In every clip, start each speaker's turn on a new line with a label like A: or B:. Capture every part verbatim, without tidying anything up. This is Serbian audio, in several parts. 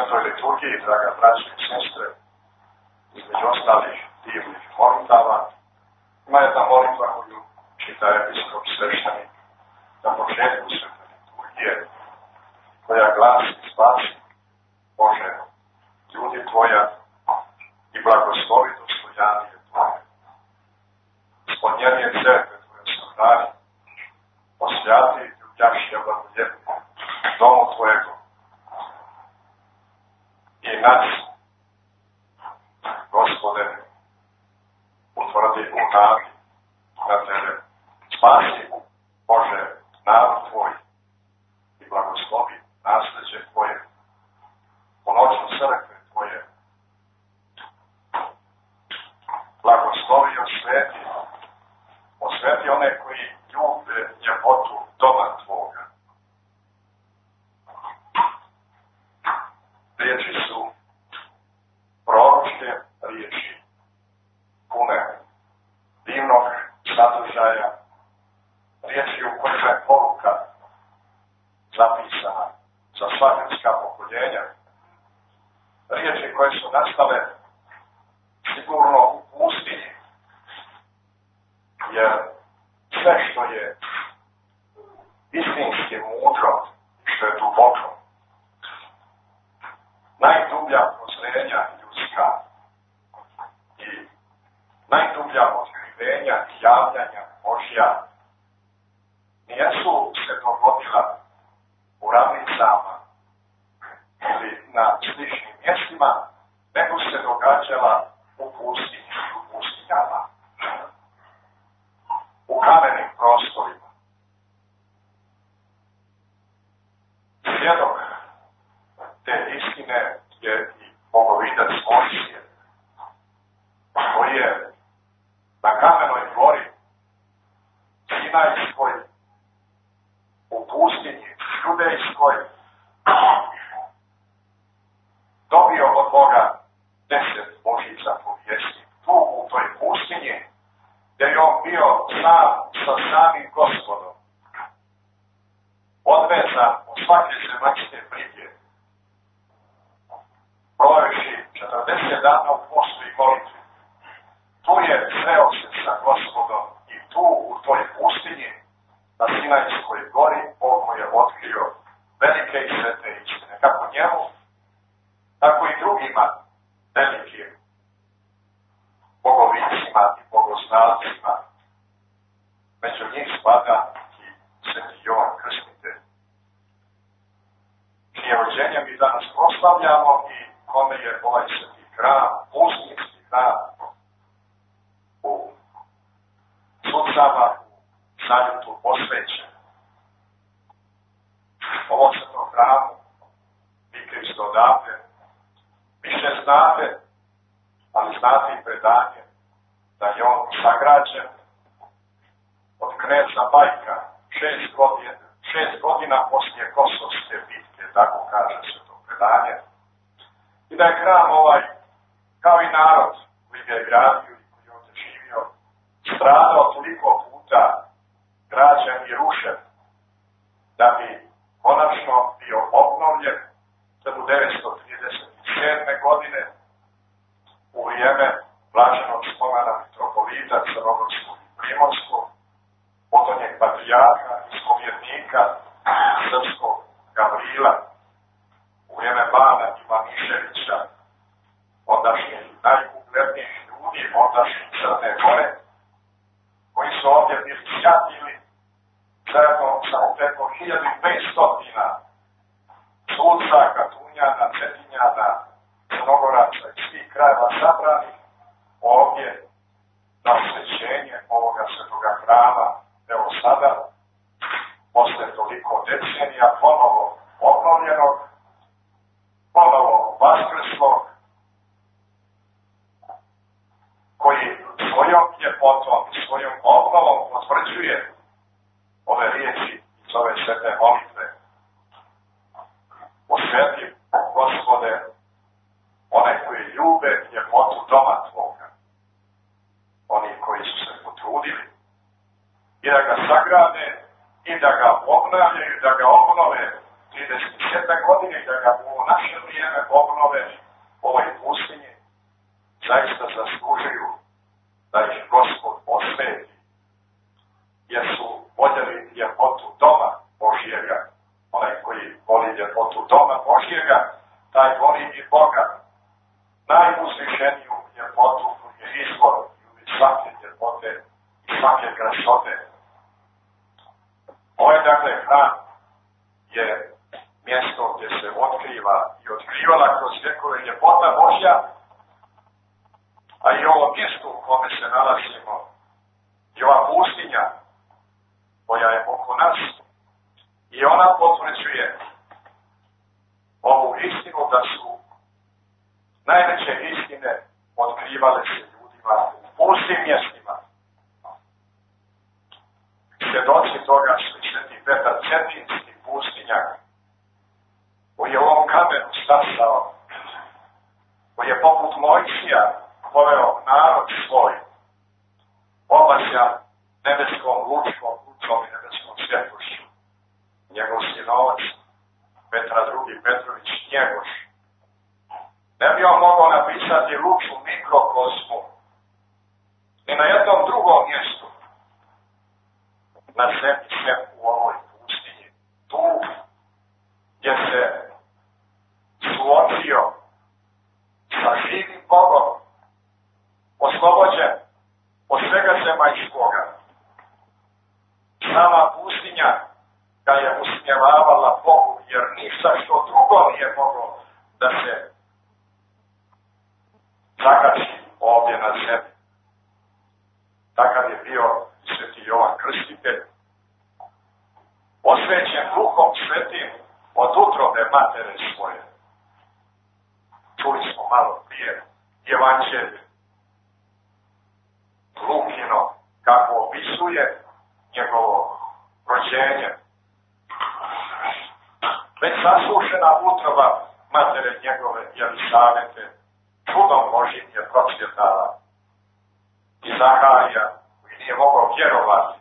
A: svetoj liturgiji, draga braće i sestre, između ostalih divnih molitava, ima jedna molitva koju čita episkop sveštenik na početku svete liturgije, koja glasi: spasi, Bože, ljudi Tvoja i blagoslovi dostojanije Tvoje. Spodnjenje crkve Tvoje sahrani, osvjati i ljubljašća blagodjetnje domu Tvojego i nas, Gospode, utvrdi u nadi na Tebe. Spasi, Bože, narod Tvoj i blagoslovi nasljeđe Tvoje, u noću crkve Tvoje. Blagoslovi i osveti, osveti one koji ljube ljepotu doma Tvoga. Riječi su proročke riječi, pune divnog sadržaja, riječi u kojima je poruka zapisana za sva ljudska pokoljenja, riječi koje su nastale sigurno u pustinji, jer sve što je istinski mudro i što je duboko, najdublja prozrenja ljudska i najdublja otkrivenja i javljanja Božja nijesu se dogodila u ravnicama ili na sličnim mjestima, nego se događala u pustinji, u pustinjama, u kamenim prostorima. Svjedok te istine je i bogovidac Mojsije, koji je na kamenoj gori Sinajskoj, u pustinji Judejskoj, dobio od Boga deset Božjih zapovijesti. Tu u toj pustinji, gdje je on bio sam sa samim Gospodom, odvezan od svake zemaljske brige, provevši četrdeset dana u postu i molitvi. Tu je sreo se sa Gospodom i tu u toj pustinji na Sinajskoj gori Bog mu je otkrio velike i svete istine, kako njemu, tako i drugima velikim bogovicima i bogoznalcima. Među njih spada i sveti Jovan Krstitelj, čije rođenje mi danas proslavljamo i kome je ovaj sveti hram, pustinjski hram u Sucama, u Zaljutu posvećen. Ovo sveto hramu, vi Kristo odavde, više znate, ali znate i predanje da je on sagrađen od kneza Bajka šest godina, šest godina poslije Kosovske bitke, tako kaže se to predanje. I da je hram ovaj, kao i narod koji ga je gradio i koji je ovdje živio, stradao toliko puta, građen i rušen, da bi konačno bio obnovljen hiljadu devetsto trideset sedme. godine u vrijeme blaženog spomena mitropolita Crnogorskog i Primorskog, potonjeg patrijarha i spovjednika srpskog Gavrila, u vrijeme Bana Ivaniševića, ondašnjih najuglednijih ljudi, ondašnjih Crne Gore, koji su ovdje bili sjatili zajedno sa preko hiljadu petsto suca, Katunjana, Cetinjana, Crnogoraca i svih krajeva sabrani ovdje na osvećenje ovoga svetoga hrama. Evo sada, posle toliko decenija, ponovo obnovljenog, ponovo vaskrslog, koji svojom ljepotom, svojom obnovom potvrđuje ove riječi iz ove svete molitve. Osveti, Gospode, one koji ljube ljepotu doma Tvoga, oni koji su se potrudili i da ga sagrade i da ga obnavljaju, da ga obnove trideset sedme godine i da ga u naše vrijeme obnove u ovoj pustinji, zaista zaslužuju da ih Gospod osveti, jer su voljeli ljepotu doma Božijega. Onaj koji voli ljepotu doma Božijega, taj voli i Boga. Najuzvišeniju ljepotu koju je izvor i svake ljepote i svake krasote. Ovaj, dakle, hram je mjesto gdje se otkriva i otkrivala kroz vjekove ljepota Božja, a i ovo mjesto u kome se nalazimo, i ova pustinja koja je oko nas, i ona potvrđuje ovu istinu da su najveće istine otkrivale se ljudima u pustim mjestima. Svjedoci toga su i sveti Petar Cetinski pustinjak, koji je u ovom kamenu stasao, koji je poput Mojsija poveo narod svoj, obasja nebeskom lučkom, lučkom i nebeskom svjetlošću. Njegov sinovac, Petra drugi Petrović Njegoš, ne bi on mogao napisati luču mikrokosmu ni na jednom drugom mjestu na zemlji sem u ovoj pustinji. Tu gdje se suočio sa živim Bogom, oslobođen od svega zemaljskoga. Sama pustinja ga je usmjevavala Bogu, jer ništa što drugo nije moglo da se zakači ovdje na zemlji. Takav je bio sveti Jovan Krstitelj, osvećen Duhom Svetim od utrobe matere svoje. Čuli smo malo prije Evanđelje Lukino, kako opisuje njegovo rođenje. Već saslušena utroba matere njegove Jelisavete čudom Božim je procvjetala. I Zaharija, koji nije mogao vjerovati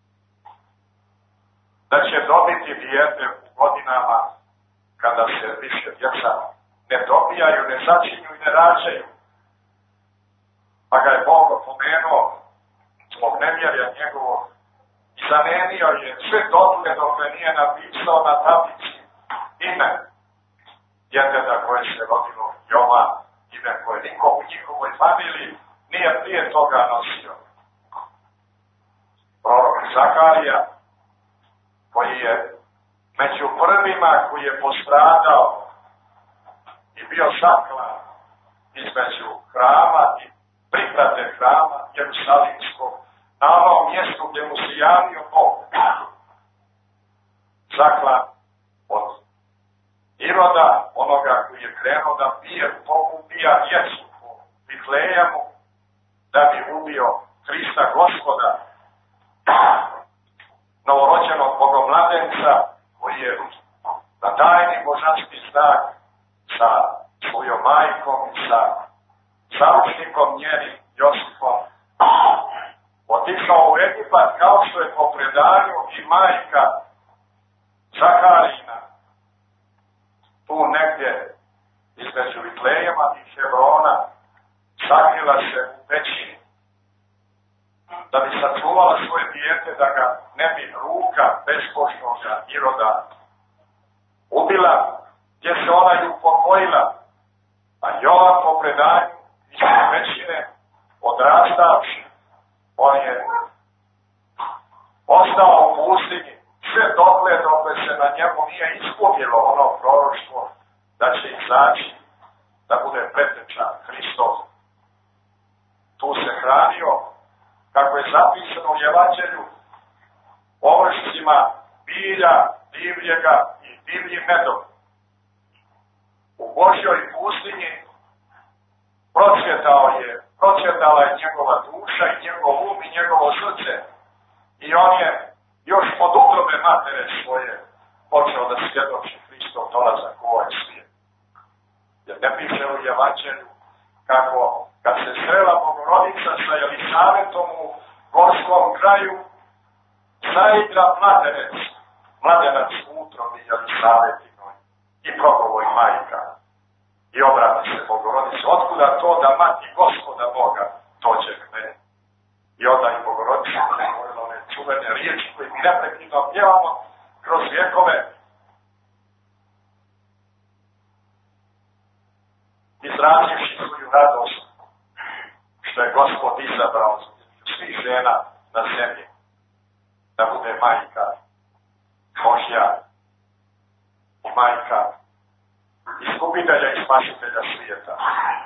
A: da će dobiti dijete u godinama kada se više djeca ne dobijaju, ne začinju i ne rađaju. Pa ga je Bog opomenuo zbog nevjerja njegovog i zanenio je sve dotle dok me nije napisao na tablici ime djeteta koje se rodilo Jovan, ime koje niko u njihovoj familiji nije prije toga nosio. Prorok Zaharija, koji je među prvima koji je postradao i bio zaklan između hrama i priprate hrama Jerusalimskog, na onom mjestu gdje mu se javio Bog. Zaklan od Iroda, onoga koji je krenuo da bije, ubija djecu po Vitlejemu, da bi ubio Hrista Gospoda, novorođenog bogomladenca, koji je na tajni božanski znak sa svojom majkom i sa saučnikom njenim Josifom otišao u Egipat, kao što je po predanju i majka Zaharina tu negdje između Vitlejema i Hebrona sakrila se u pećini da bi sačuvala svoje dijete, da ga ne bi ruka bezbožnoga Iroda ubila, gdje se ona i upokojila, a Jovan po predanju iz pećine odrastavši, on je ostao u pustinji sve dokle dokle se na njemu nije ispunilo ono proroštvo da će izaći, da bude preteča Hristov. Tu se hranio, kako je zapisano u Evanđelju, ovršcima bilja, divljega i divljim medom. U Božjoj pustinji procvjetao je, procvjetala je njegova duša i njegov um i njegovo srce. I on je još od utrobe matere svoje počeo da svjedoči Hristov dolazak u ovaj svijet. Jer ne piše u Evanđelju kako kad se srela Bogorodica sa Jelisavetom u gorskom kraju, zaigra mladenec, mladenac u utrobi Jelisavetinoj i progovoj majka. onda to da mati Gospoda Boga dođe k meni. I onda i Bogorodica govorila one čuvene riječi koje mi neprekidno pjevamo kroz vjekove. Izrazivši svoju radost što je Gospod izabrao svih žena na zemlji da bude majka Božja i majka iskupitelja i spasitelja svijeta.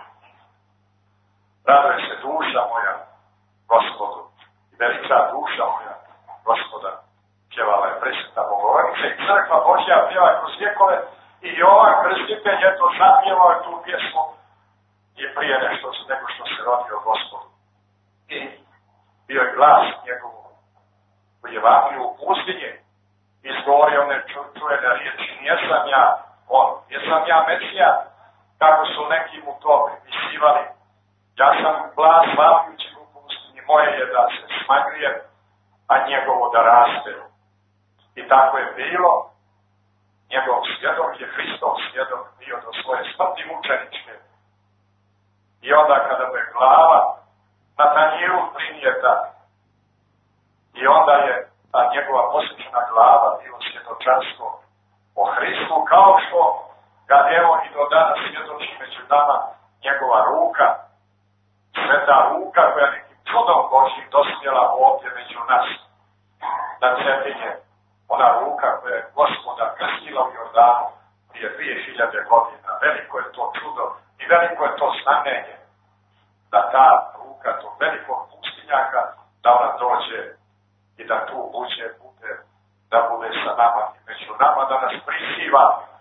A: Raduje se duša moja Gospodu i velika duša moja Gospoda. Pjevala je presveta Bogorodica i crkva Božja pjeva kroz vjekove i Jovan Krstitelj je to zapjevao tu pjesmu i prije nešto nego što se rodio Gospodu. I bio je glas njegovu u Evangeliju u pustinji izgovorio one čujene riječi: nisam ja on, jesam ja Mesija, kako su neki mu to pripisivali. Ja sam glas vapajući u pustinji, moje je da se smagrijem, a njegovo da raste. I tako je bilo. Njegov svjedok je Hristov svjedok bio do svoje smrti mučeničke. I onda kada mu je glava na tanjiru prinijeta, i onda je ta njegova posvećena glava bilo svjedočanstvo o Hristu, kao što ga evo i do danas svjedoči među nama njegova ruka, sveta ruka koja nekim čudom Božjim dospjela ovdje među nas na Cetinje. Ona ruka koja je Gospoda krstila u Jordanu prije dvije hiljade godina. Veliko je to čudo i veliko je to znamenje da ta ruka tog velikog pustinjaka, da ona dođe i da tu buđe bude, da bude sa nama i među nama, da nas prisiva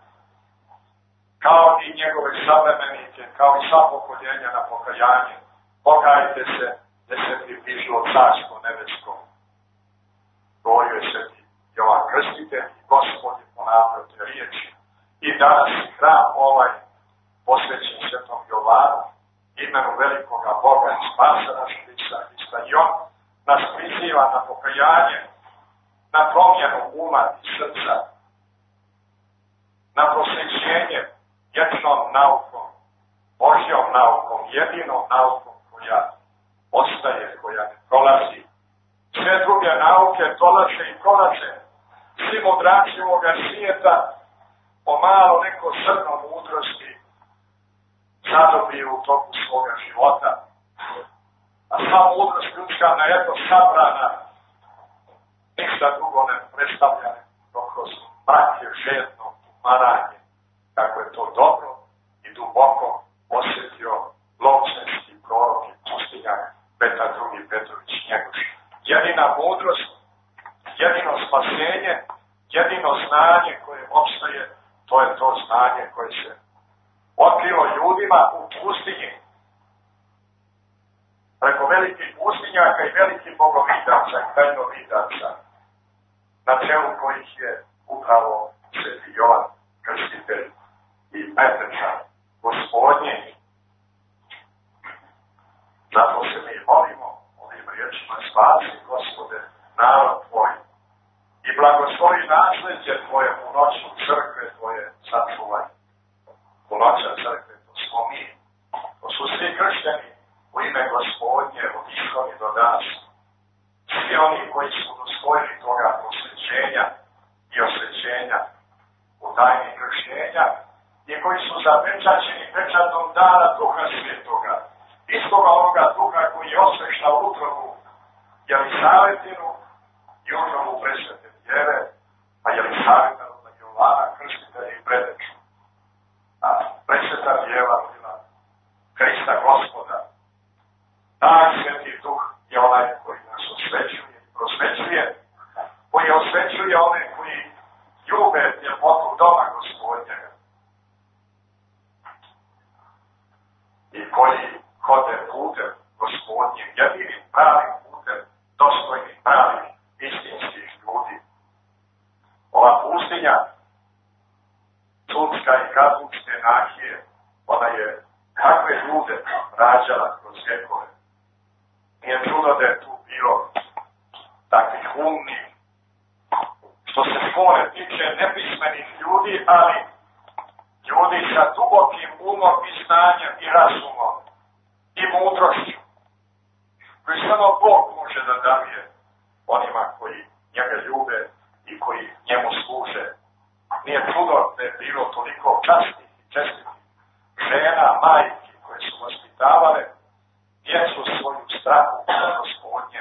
A: kao i njegove savremenike, kao i sva pokoljenja na pokajanje. Pokajte se, da se približilo carstvo nebesko. Govorio je sveti Jovan Krstitelj i Gospod je ponavljao te riječi. I danas hram ovaj posvećen svetom Jovanu, imenu velikoga Boga i spasa našeg Isusa Hrista. I on nas priziva na pokajanje, na promjenu uma i srca, na prosvećenje vječnom naukom, Božjom naukom, jedinom naukom koja ostaje, koja ne prolazi. Sve druge nauke dolaze i prolaze. Svi mudraci ovoga svijeta pomalo neko zrno mudrosti zadobiju u toku svoga života. A sva mudrost ljudska na jedno sabrana ništa drugo ne predstavlja nego kroz mrake žedno tumaranje, kako je to dobro i duboko osjetio lovčanski prorok i pustinjak Petar drugi Petrović Njegoš. Jedina mudrost, jedino spasenje, jedino znanje koje opstaje, to je to znanje koje se otkrilo ljudima u pustinji. Preko velikih pustinjaka i velikih bogovidaca i tajnovidaca, na čelu kojih je upravo sveti Jovan Krstitelj i Petrča Gospodnje. Zato se mi molimo ovim riječima: spasi, Gospode, narod tvoj i blagoslovi nasleđe tvoje u noću crkve tvoje sačuvaj. U noća crkve to smo mi. To su svi kršteni u ime Gospodnje od ishodi do danas. Svi oni koji su dostojni toga posvećenja i osvećenja u tajni krštenja i koji su zapečaćeni pečatom dana Duha Svetoga, istoga onoga Duha koji je osveštao utrobu Jelisavetinu i utrobu presvete Djeve, a Jelisavetinu na Jovana Krstitelja i Predeču. A presveta Djeva bila Hrista Gospoda. Taj sveti Duh je onaj koji nas osvećuje i prosvećuje, koji osvećuje one koji ljube ljepotu doma Gospodnjega i koji hode putem Gospodnjeg, jedinim pravim putem, dostojnim pravih istinskih ljudi. Ova pustinja, Sunska i Katoličke nahije, ona je kakve ljude rađala kroz vjekove. Nije čudo da je tu bilo takvih umnih, što se spore tiče nepismenih ljudi, ali ljudi sa dubokim umom i znanjem i razumom, i mudrošću, koji samo Bog može da daruje onima koji njega ljube i koji njemu služe. Nije čudo da je bilo toliko časnih i čestitih žena, majki koje su vaspitavale djecu svoju strahu od Gospodnje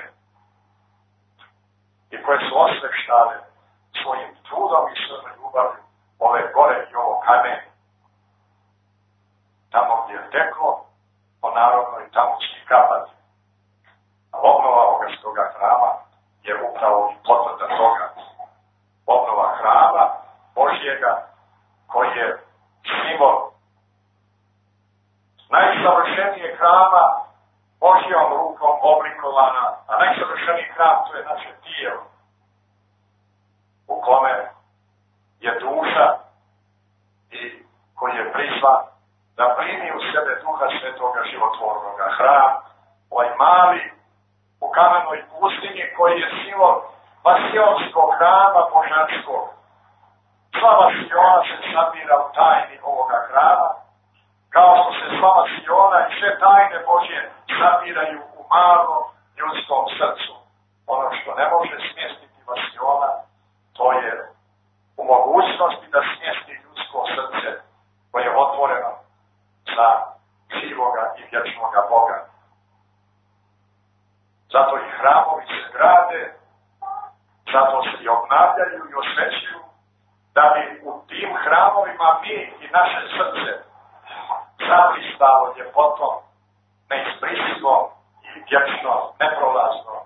A: i koje su osveštale svojim trudom i svojom ljubavlju ove gore i ovo kamen. Tamo gdje je teklo, po narodnoj tamo će i kapati. A obnova ovoga stoga hrama je upravo i potvrda toga. Obnova hrama Božjega koji je simbol najsavršenije hrama Božjom rukom oblikovana, a najsavršeniji hram to je naše tijelo u kome je duša i koji je prizvan da primi u sebe Duha Svetoga životvornoga. Hram, ovaj mali u kamenoj pustinji koji je simbol vasionskog hrama božanskog. Sva vasiona se sabira u tajni ovoga hrama, kao što se sva vasiona i sve tajne Božje sabiraju u malom ljudskom srcu. Ono što ne može smjestiti vasiona, to je u mogućnosti da smjesti ljudsko srce koje je otvoreno za živoga i vječnoga Boga. Zato i hramovi se grade, zato se i obnavljaju i osvećuju, da bi u tim hramovima mi i naše srce zablistalo ljepotom, neizbrisivom i vječno, neprolazno,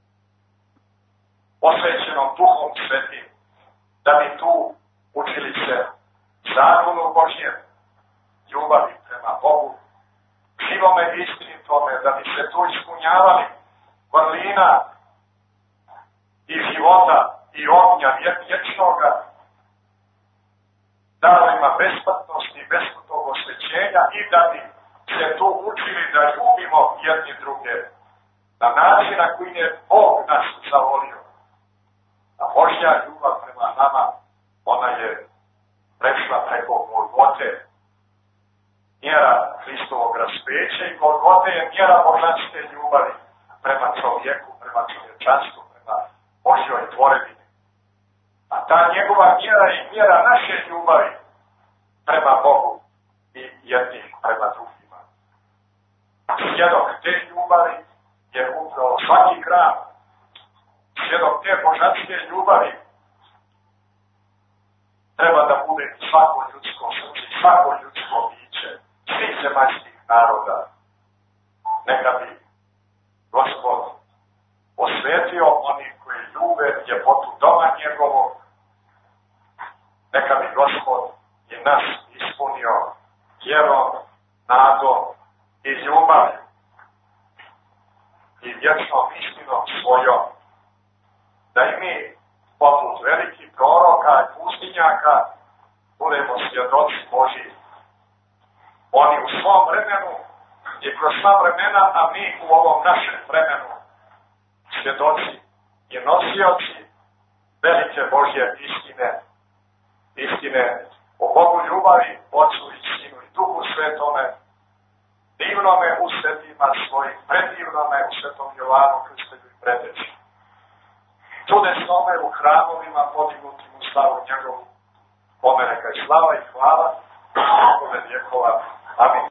A: osvećenom Duhom Svetim, da bi tu učili se zakonu Božjem, ljubavi prema Bogu, živome istinitome, da bi se tu ispunjavali vrlina i života i ognja vječnoga, darovima besplatnosti i besplatnog osvećenja i da bi se tu učili da ljubimo jedni druge na način na koji je Bog nas zavolio. A Božja ljubav prema nama, ona je prešla preko Golgote. Mjera Hristovog raspeća i Golgote je mjera božanske ljubavi prema čovjeku, prema čovječanstvu, prema Božjoj tvorevini. A ta njegova mjera je mjera naše ljubavi prema Bogu i jednih prema drugima. Svjedok te ljubavi je upravo svaki hram. Svjedok te božanske ljubavi treba da bude svako ljudsko srce, svako ljudsko biće, svih zemaljskih naroda. Neka bi Gospod osvetio oni koji ljube ljepotu doma njegovog. Neka bi Gospod i nas ispunio vjerom, nadom i ljubavlju i vječnom istinom svojom. Da i mi, poput velikih proroka i pustinjaka, budemo svjedoci Božji. Oni u svom vremenu i kroz sva vremena, a mi u ovom našem vremenu svjedoci i nosioci velike Božje istine, istine o Bogu ljubavi, Otcu i Sinu i Duhu Svetome, divnome u svetima svojim, predivnome u Svetom Jovanu Krstitelju i Preteči. Čudesnome u hramovima podignutim u slavu njegovu, kome neka je slava i hvala, Bogove vjekova. Amin.